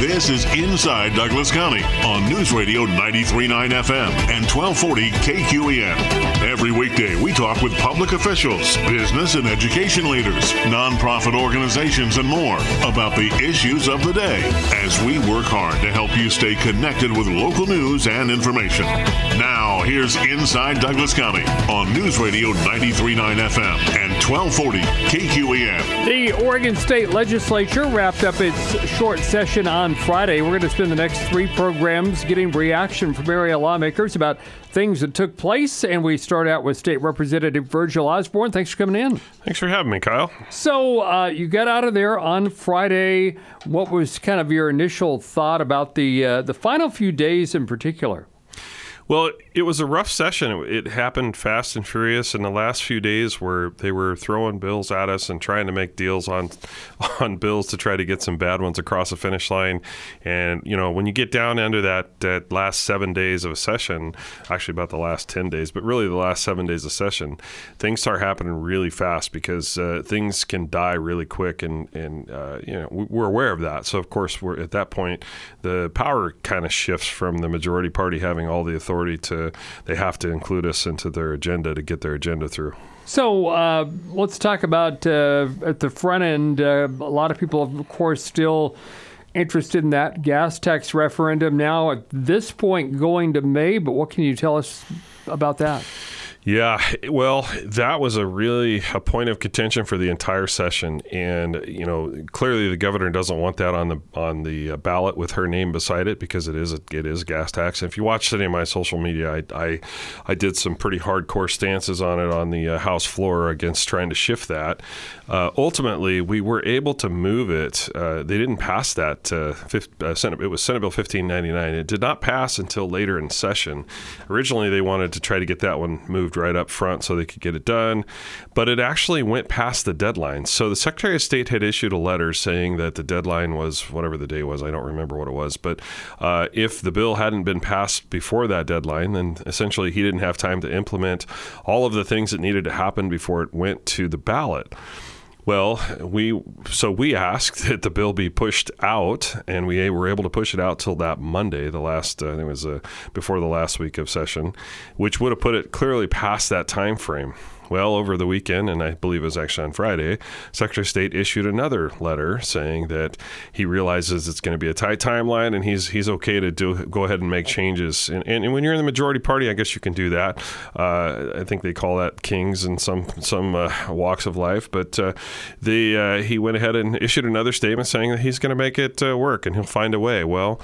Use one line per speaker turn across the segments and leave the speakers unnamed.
This is Inside Douglas County on News Radio 93.9 FM and 1240 KQEN. Every weekday, we talk with public officials, business and education leaders, nonprofit organizations, and more about the issues of the day as we work hard to help you stay connected with local news and information. Now, here's Inside Douglas County on News Radio 93.9 FM and 1240 KQEN.
The Oregon State Legislature wrapped up its short session on Friday. We're going to spend the next three programs getting reaction from area lawmakers about things that took place, and we start out with State Representative Virgil Osborne. Thanks for coming in.
Thanks for having me, Kyle.
So you got out of there on Friday. What was kind of your initial thought about the final few days in particular?
Well, it was a rough session. It happened fast and furious, and the last few days where they were throwing bills at us and trying to make deals on bills to try to get some bad ones across the finish line. And, you know, when you get down under that last 7 days of a session, actually about the last 10 days, but really the last 7 days of session, things start happening really fast because things can die really quick, and you know, we're aware of that. So, of course, we're at that point, the power kind of shifts from the majority party having all the authority to they have to include us into their agenda to get their agenda through.
So let's talk about at the front end. A lot of people, of course, still interested in that gas tax referendum now at this point going to May. But what can you tell us about that?
Yeah, well, that was a point of contention for the entire session, and you know, clearly the governor doesn't want that on the ballot with her name beside it because it is a gas tax. And if you watched any of my social media, I did some pretty hardcore stances on it on the House floor against trying to shift that. Ultimately, we were able to move it. They didn't pass that Senate. It was Senate Bill 1599. It did not pass until later in session. Originally, they wanted to try to get that one moved right up front so they could get it done, but it actually went past the deadline. So the Secretary of State had issued a letter saying that the deadline was whatever the day was. I don't remember what it was, but if the bill hadn't been passed before that deadline, then essentially he didn't have time to implement all of the things that needed to happen before it went to the ballot. Well, we asked that the bill be pushed out, and we were able to push it out till that Monday, the last, I think it was before the last week of session, which would have put it clearly past that time frame. Well, over the weekend, and I believe it was actually on Friday, Secretary of State issued another letter saying that he realizes it's going to be a tight timeline and he's okay to go ahead and make changes. And when you're in the majority party, I guess you can do that. I think they call that kings in some walks of life. But he went ahead and issued another statement saying that he's going to make it work and he'll find a way. Well,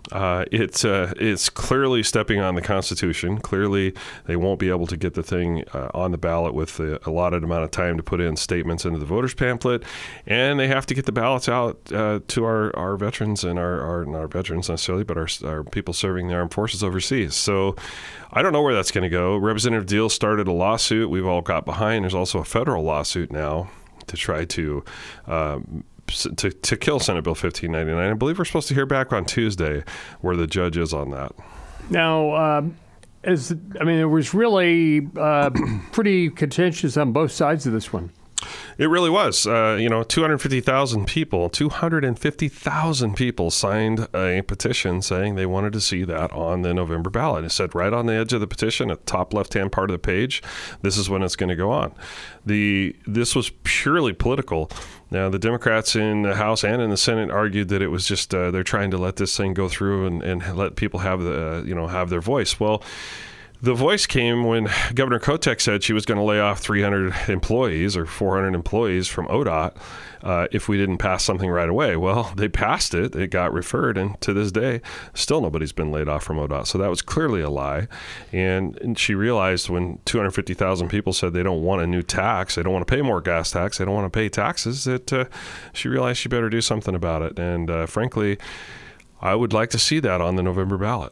it's clearly stepping on the Constitution. Clearly, they won't be able to get the thing on the ballot with the allotted amount of time to put in statements into the voters pamphlet, and they have to get the ballots out to our veterans and our not our veterans necessarily, but our people serving the armed forces overseas. So I don't know where that's going to go. Representative Deal started a lawsuit. We've all got behind. There's also a federal lawsuit now to try to kill Senate Bill 1599. I believe we're supposed to hear back on Tuesday where the judge is on that.
Now, it was really pretty contentious on both sides of this one.
It really was. 250,000 people signed a petition saying they wanted to see that on the November ballot. It said right on the edge of the petition, at the top left-hand part of the page, this is when it's going to go on. This was purely political. Now, the Democrats in the House and in the Senate argued that it was just they're trying to let this thing go through and let people have have their voice. Well, the voice came when Governor Kotek said she was going to lay off 300 employees or 400 employees from ODOT if we didn't pass something right away. Well, they passed it. It got referred, and to this day, still nobody's been laid off from ODOT. So that was clearly a lie. And she realized when 250,000 people said they don't want a new tax, they don't want to pay more gas tax, they don't want to pay taxes, that she realized she better do something about it. And frankly, I would like to see that on the November ballot.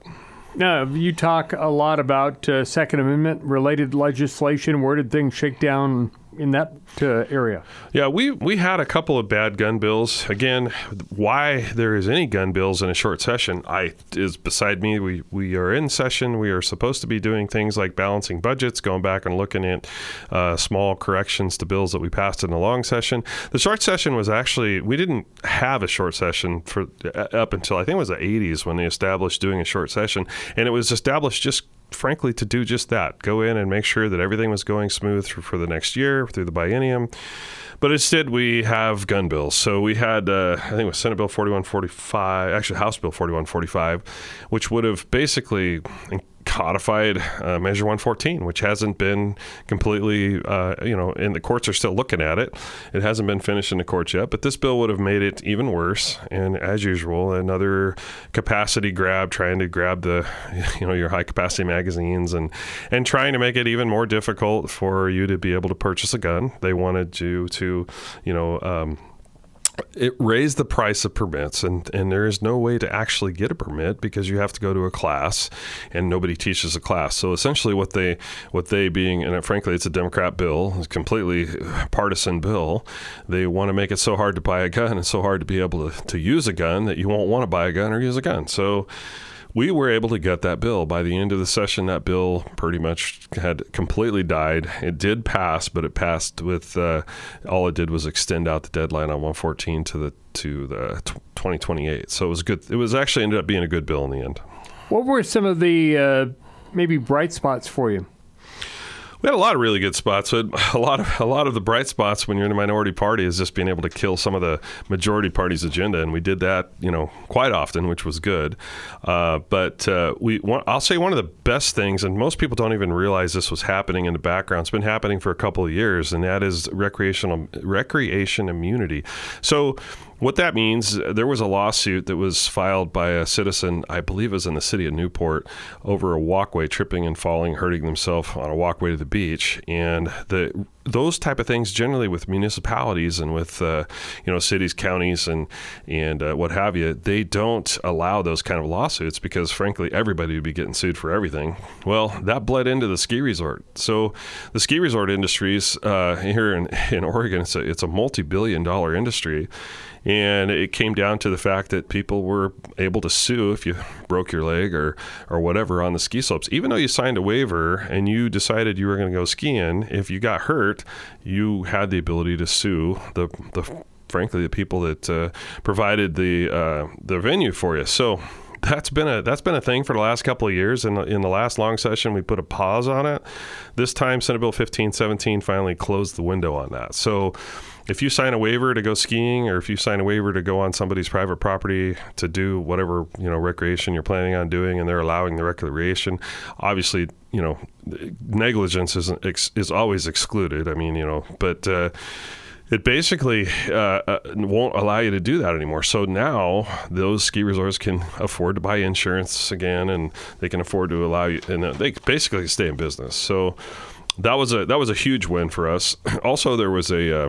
You talk a lot about Second Amendment-related legislation. Where did things shake down in that area?
Yeah, we had a couple of bad gun bills. Again, why there is any gun bills in a short session is beside me. We are in session. We are supposed to be doing things like balancing budgets, going back and looking at small corrections to bills that we passed in the long session. The short session was actually, we didn't have a short session for up until I think it was the 80s when they established doing a short session. And it was established just frankly to do just that, go in and make sure that everything was going smooth for the next year through the biennium. But instead we have gun bills. So we had I think it was Senate Bill 4145, actually House Bill 4145, which would have basically codified Measure 114, which hasn't been completely, and the courts are still looking at it. It hasn't been finished in the courts yet, but this bill would have made it even worse. And as usual, another capacity grab, trying to grab your high capacity magazines and trying to make it even more difficult for you to be able to purchase a gun. They wanted you to it raised the price of permits, and there is no way to actually get a permit because you have to go to a class, and nobody teaches a class. So essentially what they being, and frankly it's a Democrat bill, it's a completely partisan bill, they want to make it so hard to buy a gun and so hard to be able to use a gun that you won't want to buy a gun or use a gun. So we were able to get that bill. By the end of the session, that bill pretty much had completely died. It did pass, but it passed with all it did was extend out the deadline on 114 to the 2028. So it was good. It was actually ended up being a good bill in the end.
What were some of the maybe bright spots for you?
We had a lot of really good spots. But a lot of the bright spots when you're in a minority party is just being able to kill some of the majority party's agenda, and we did that, quite often, which was good. But I'll say one of the best things, and most people don't even realize this was happening in the background. It's been happening for a couple of years, and that is recreation immunity. So what that means, there was a lawsuit that was filed by a citizen, I believe it was in the city of Newport, over a walkway, tripping and falling, hurting themselves on a walkway to the beach. And those type of things generally with municipalities and with cities, counties, and what have you, they don't allow those kind of lawsuits because frankly everybody would be getting sued for everything. Well, that bled into the ski resort. So the ski resort industries here in Oregon, it's a multi-billion-dollar industry. And it came down to the fact that people were able to sue if you broke your leg or whatever on the ski slopes. Even though you signed a waiver and you decided you were going to go skiing, if you got hurt, you had the ability to sue frankly the people that provided the venue for you. So that's been a thing for the last couple of years. And in the last long session, we put a pause on it. This time, Senate Bill 1517 finally closed the window on that. So if you sign a waiver to go skiing, or if you sign a waiver to go on somebody's private property to do whatever, recreation you're planning on doing, and they're allowing the recreation, obviously, negligence is always excluded. I mean, but it basically won't allow you to do that anymore. So now those ski resorts can afford to buy insurance again, and they can afford to allow you, and they basically stay in business. So that was a huge win for us. Also, there was a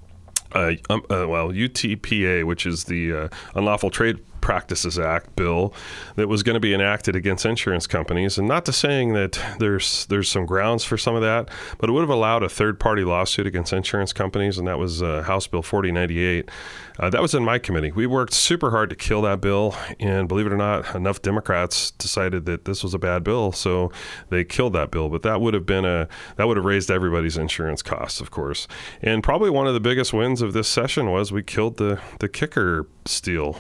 UTPA, which is the Unlawful Trade Practices Act bill that was going to be enacted against insurance companies. And not to saying that there's some grounds for some of that, but it would have allowed a third-party lawsuit against insurance companies, and that was House Bill 4098. That was in my committee. We worked super hard to kill that bill, and believe it or not, enough Democrats decided that this was a bad bill, so they killed that bill. But that would have raised everybody's insurance costs, of course. And probably one of the biggest wins of this session was we killed the kicker steal.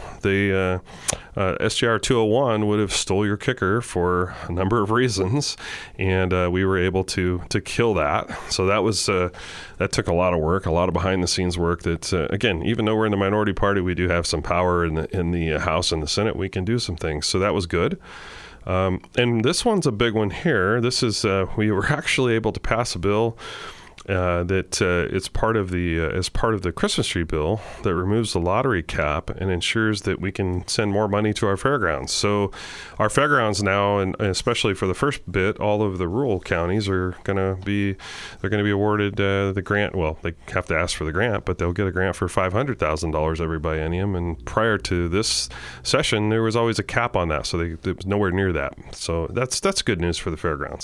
SJR 201 would have stole your kicker for a number of reasons, and we were able to kill that. So that took a lot of work, a lot of behind the scenes work. That again, even though we're in the minority party, we do have some power in the House and the Senate. We can do some things, so that was good. And this one's a big one here. This is we were actually able to pass a bill that it's part of the Christmas tree bill that removes the lottery cap and ensures that we can send more money to our fairgrounds. So our fairgrounds now, and especially for the first bit, all of the rural counties are going to be awarded the grant. Well, they have to ask for the grant, but they'll get a grant for $500,000 every biennium. And prior to this session, there was always a cap on that, so it was nowhere near that. So that's good news for the fairgrounds.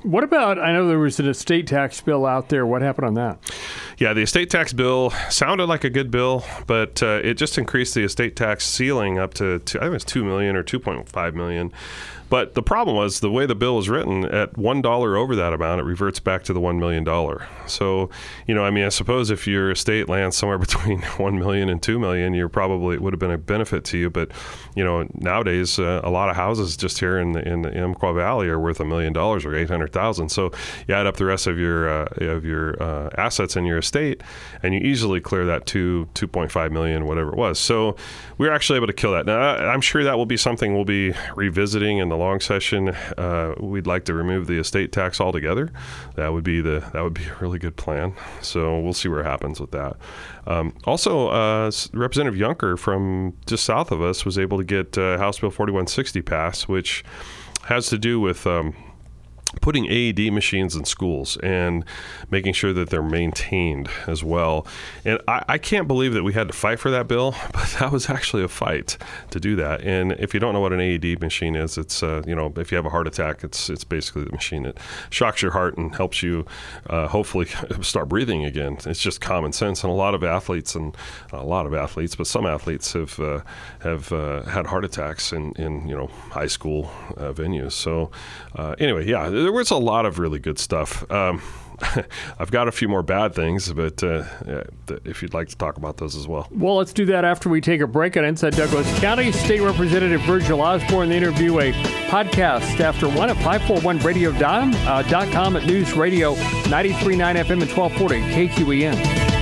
What about, I know there was an estate tax bill out there. What happened on that?
Yeah, the estate tax bill sounded like a good bill, but it just increased the estate tax ceiling up to, I think it was $2 million or $2.5 million. But the problem was the way the bill was written, at $1 over that amount, it reverts back to the $1 million. So, I suppose if your estate lands somewhere between $1 million and $2 million, it would have been a benefit to you. But, nowadays, a lot of houses just here in the Umpqua Valley are worth $1 million or $800,000. So you add up the rest of your assets in your estate, and you easily clear that $2.5 million, whatever it was. So we were actually able to kill that. Now, I'm sure that will be something we'll be revisiting in the long session. We'd like to remove the estate tax altogether. That would be a really good plan. So we'll see what happens with that. Also, Representative Yunker from just south of us was able to get House Bill 4160 passed, which has to do with putting AED machines in schools and making sure that they're maintained as well. And I can't believe that we had to fight for that bill, but that was actually a fight to do that. And if you don't know what an AED machine is, it's, if you have a heart attack, it's basically the machine that shocks your heart and helps you hopefully start breathing again. It's just common sense. And a lot of athletes, but some athletes have had heart attacks in high school venues. So anyway, yeah, there was a lot of really good stuff. I've got a few more bad things, but if you'd like to talk about those as well.
Well, let's do that after we take a break on Inside Douglas County. State Representative Virgil Osborne, the interview, a podcast after 1 at 541radio.com at News Radio 93.9 FM and 1240 KQEN.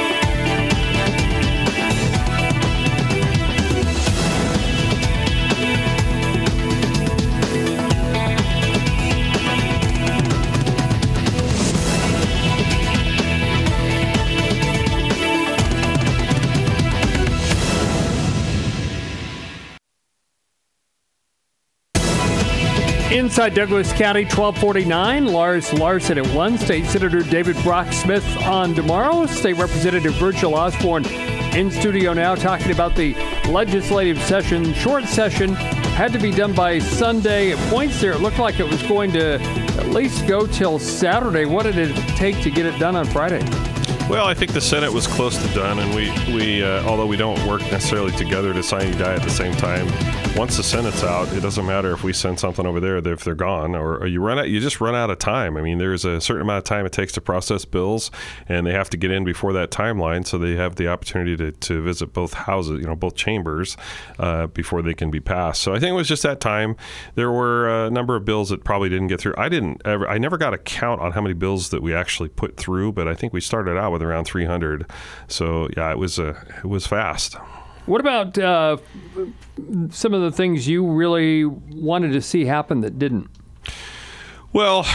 Inside Douglas County, 1249. Lars Larson at 1. State Senator David Brock Smith on tomorrow. State Representative Virgil Osborne in studio now talking about the legislative session. Short session had to be done by Sunday. At points there, it looked like it was going to at least go till Saturday. What did it take to get it done on Friday?
Well, I think the Senate was close to done, and we although we don't work necessarily together to sine die at the same time, once the Senate's out, it doesn't matter if we send something over there if they're gone, or you just run out of time. I mean, there's a certain amount of time it takes to process bills, and they have to get in before that timeline, so they have the opportunity to visit both houses, both chambers, before they can be passed. So I think it was just that time. There were a number of bills that probably didn't get through. I never got a count on how many bills that we actually put through, but I think we started out with around 300. So yeah, it was fast.
What about some of the things you really wanted to see happen that didn't?
Well,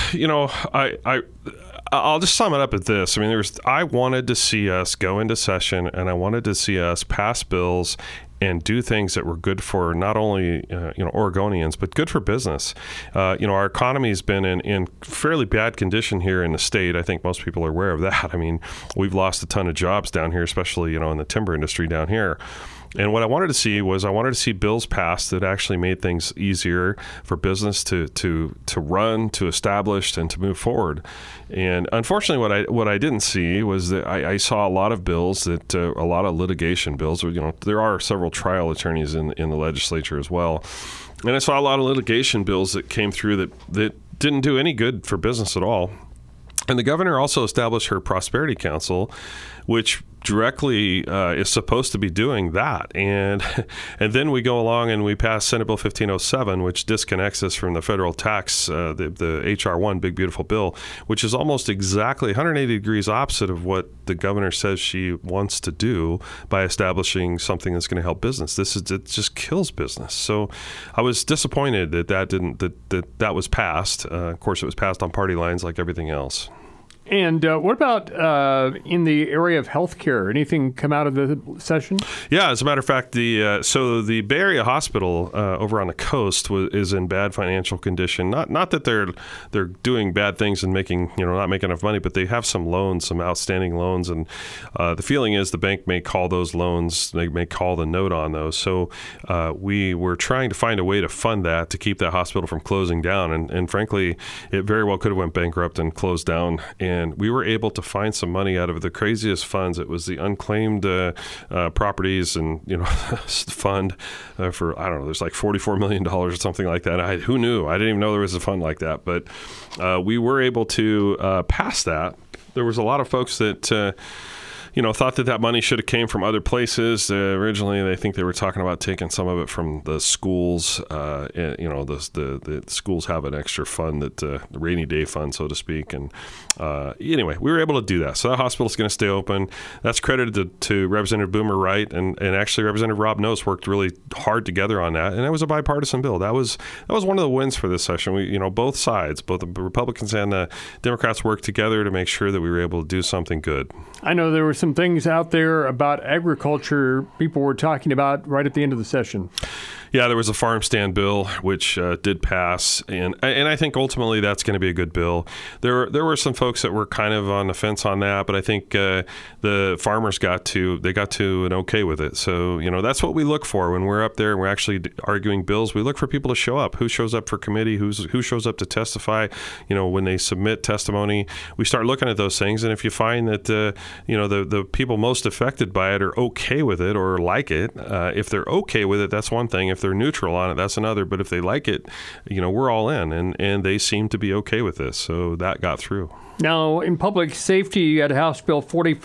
I'll just sum it up at this. I mean, I wanted to see us go into session, and I wanted to see us pass bills and do things that were good for not only Oregonians, but good for business. Our economy has been in fairly bad condition here in the state. I think most people are aware of that. I mean, we've lost a ton of jobs down here, especially in the timber industry down here. And what I wanted to see bills passed that actually made things easier for business to run, to establish, and to move forward. And unfortunately, what I didn't see was that I saw a lot of bills that a lot of litigation bills. There are several trial attorneys in the legislature as well, and I saw a lot of litigation bills that came through that didn't do any good for business at all. And the governor also established her Prosperity Council, which directly is supposed to be doing that. And then we go along and we pass Senate Bill 1507, which disconnects us from the federal tax, the H.R. 1, Big Beautiful Bill, which is almost exactly 180 degrees opposite of what the governor says she wants to do by establishing something that's going to help business. It just kills business. So I was disappointed that was passed. Of course, it was passed on party lines like everything else.
And what about in the area of healthcare? Anything come out of the session?
Yeah, as a matter of fact, so the Bay Area Hospital over on the coast is in bad financial condition. Not that they're doing bad things and not making enough money, but they have some loans, some outstanding loans, and the feeling is the bank may call those loans, they may call the note on those. So we were trying to find a way to fund that to keep that hospital from closing down, and frankly, it very well could have went bankrupt and closed down. And we were able to find some money out of the craziest funds. It was the unclaimed properties and fund for, I don't know, there's like $44 million or something like that. Who knew? I didn't even know there was a fund like that. But we were able to pass that. There was a lot of folks that thought that money should have came from other places. Originally, they think they were talking about taking some of it from the schools. The schools have an extra fund, the rainy day fund, so to speak. And anyway, we were able to do that. So that hospital's going to stay open. That's credited to Representative Boomer Wright, and actually Representative Rob Noce worked really hard together on that. And it was a bipartisan bill. That was one of the wins for this session. We, both sides, both the Republicans and the Democrats worked together to make sure that we were able to do something good.
I know there were some things out there about agriculture people were talking about right at the end of the session.
Yeah, there was a farm stand bill which did pass, and I think ultimately that's going to be a good bill. There were some folks that were kind of on the fence on that, but I think the farmers got to an okay with it. So that's what we look for when we're up there and we're actually arguing bills. We look for people to show up. Who shows up for committee? Who shows up to testify? When they submit testimony, we start looking at those things, and if you find that the people most affected by it are okay with it or like it, if they're okay with it, that's one thing. If they're neutral on it, that's another. But if they like it, we're all in, and they seem to be okay with this. So that got through.
Now, in public safety, you had House Bill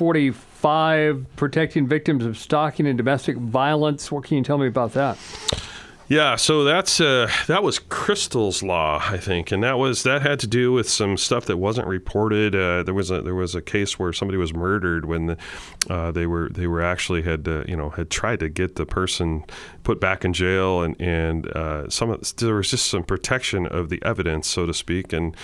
4045 protecting victims of stalking and domestic violence. What can you tell me about that?
Yeah, so that was Crystal's law, I think, and that had to do with some stuff that wasn't reported. There was a case where somebody was murdered when they were actually had tried to get the person put back in jail, and there was just some protection of the evidence, so to speak, and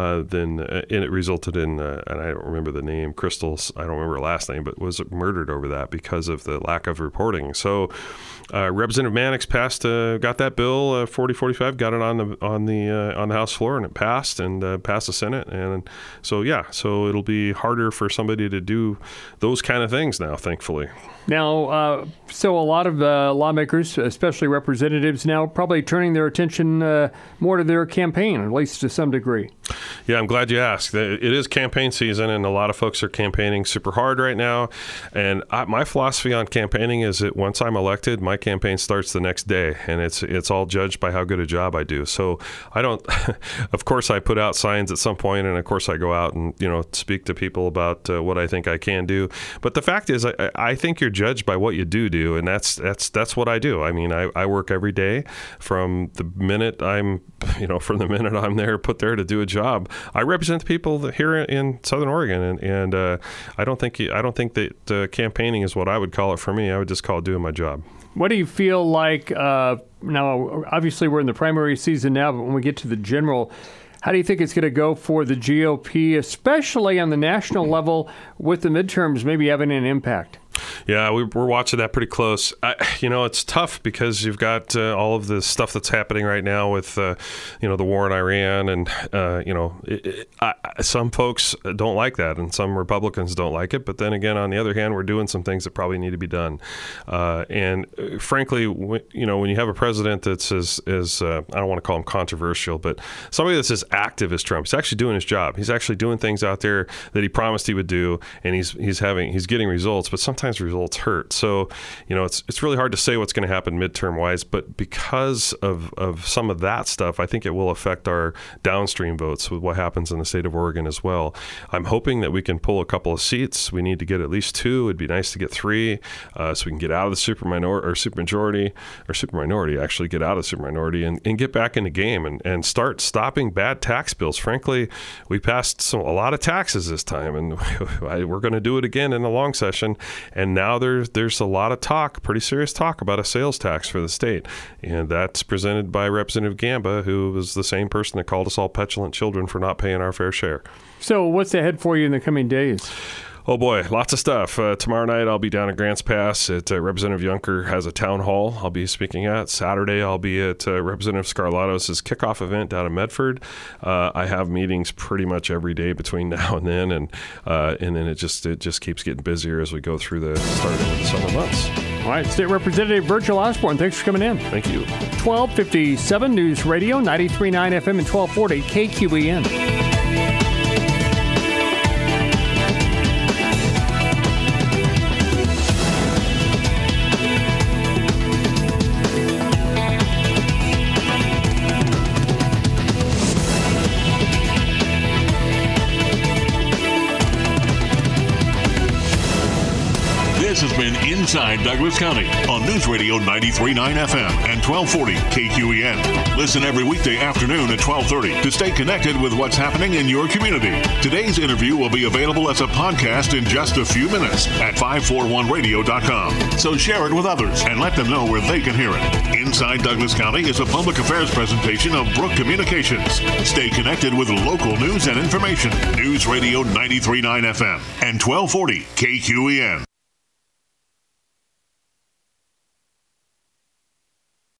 it resulted in and I don't remember the name, Crystal's, I don't remember her last name, but was murdered over that because of the lack of reporting. So Representative Mannix got that bill 4045, got it on the House floor, and it passed the Senate, and so it'll be harder for somebody to do those kind of things now, thankfully.
Now, so a lot of lawmakers, especially representatives, now probably turning their attention more to their campaign, at least to some degree.
Yeah, I'm glad you asked. It is campaign season, and a lot of folks are campaigning super hard right now. And my philosophy on campaigning is that once I'm elected, my campaign starts the next day, and it's all judged by how good a job I do. So I don't. Of course, I put out signs at some point, and of course, I go out and speak to people about what I think I can do. But the fact is, I think you're judged by what you do, and that's what I do. I mean, I work every day from the minute I'm there, put there to do a job. I represent the people here in Southern Oregon, and I don't think that campaigning is what I would call it for me. I would just call it doing my job.
What do you feel like now? Obviously, we're in the primary season now, but when we get to the general, how do you think it's going to go for the GOP, especially on the national level, with the midterms maybe having an impact?
Yeah, we're watching that pretty close. It's tough because you've got all of the stuff that's happening right now with, the war in Iran, and some folks don't like that, and some Republicans don't like it. But then again, on the other hand, we're doing some things that probably need to be done. And frankly, when you have a president that's as I don't want to call him controversial, but somebody that's as active as Trump, he's actually doing his job. He's actually doing things out there that he promised he would do, and he's getting results. But sometimes results hurt. So, it's really hard to say what's going to happen midterm wise, but because of some of that stuff, I think it will affect our downstream votes with what happens in the state of Oregon as well. I'm hoping that we can pull a couple of seats. We need to get at least 2. It'd be nice to get 3, so we can get out of the superminority, actually get out of the superminority and get back in the game and start stopping bad tax bills. Frankly, we passed a lot of taxes this time, and we're going to do it again in the long session. And And now there's a lot of talk, pretty serious talk, about a sales tax for the state. And that's presented by Representative Gamba, who was the same person that called us all petulant children for not paying our fair share.
So what's ahead for you in the coming days?
Oh boy, lots of stuff. Tomorrow night I'll be down at Grants Pass at Representative Yunker has a town hall I'll be speaking at. Saturday I'll be at Representative Scarlatos' kickoff event down in Medford. I have meetings pretty much every day between now and then, and then it just keeps getting busier as we go through the start of the summer months.
All right, State Representative Virgil Osborne, thanks for coming in.
Thank you.
1257 News Radio, 93.9 FM and 1240 KQEN.
This has been Inside Douglas County on News Radio 93.9 FM and 1240 KQEN. Listen every weekday afternoon at 12:30 to stay connected with what's happening in your community. Today's interview will be available as a podcast in just a few minutes at 541radio.com. So share it with others and let them know where they can hear it. Inside Douglas County is a public affairs presentation of Brook Communications. Stay connected with local news and information. News Radio 93.9 FM and 1240 KQEN.